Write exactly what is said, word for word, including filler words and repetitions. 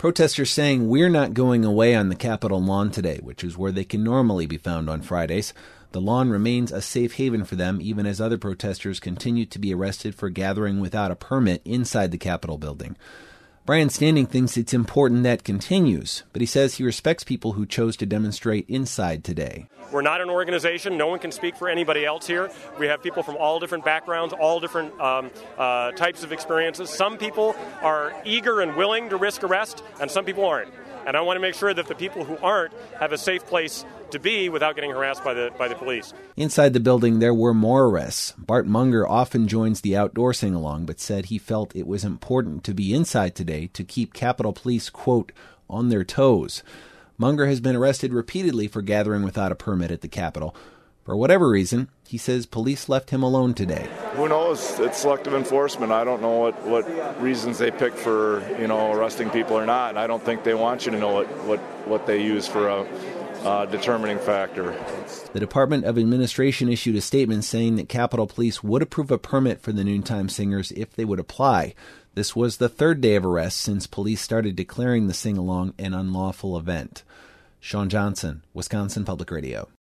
Protesters saying we're not going away on the Capitol lawn today, which is where they can normally be found on Fridays. The lawn remains a safe haven for them, even as other protesters continue to be arrested for gathering without a permit inside the Capitol building. Brian Standing thinks it's important that continues, but he says he respects people who chose to demonstrate inside today. We're not an organization. No one can speak for anybody else here. We have people from all different backgrounds, all different um, uh, types of experiences. Some people are eager and willing to risk arrest, and some people aren't. And I want to make sure that the people who aren't have a safe place to be without getting harassed by the by the police. Inside the building, there were more arrests. Bart Munger often joins the outdoor sing-along, but said he felt it was important to be inside today to keep Capitol Police, quote, on their toes. Munger has been arrested repeatedly for gathering without a permit at the Capitol. For whatever reason, he says police left him alone today. Who knows? It's selective enforcement. I don't know what, what reasons they pick for, you know, arresting people or not. And I don't think they want you to know what, what, what they use for a uh, determining factor. The Department of Administration issued a statement saying that Capitol Police would approve a permit for the Noontime Singers if they would apply. This was the third day of arrests since police started declaring the sing-along an unlawful event. Sean Johnson, Wisconsin Public Radio.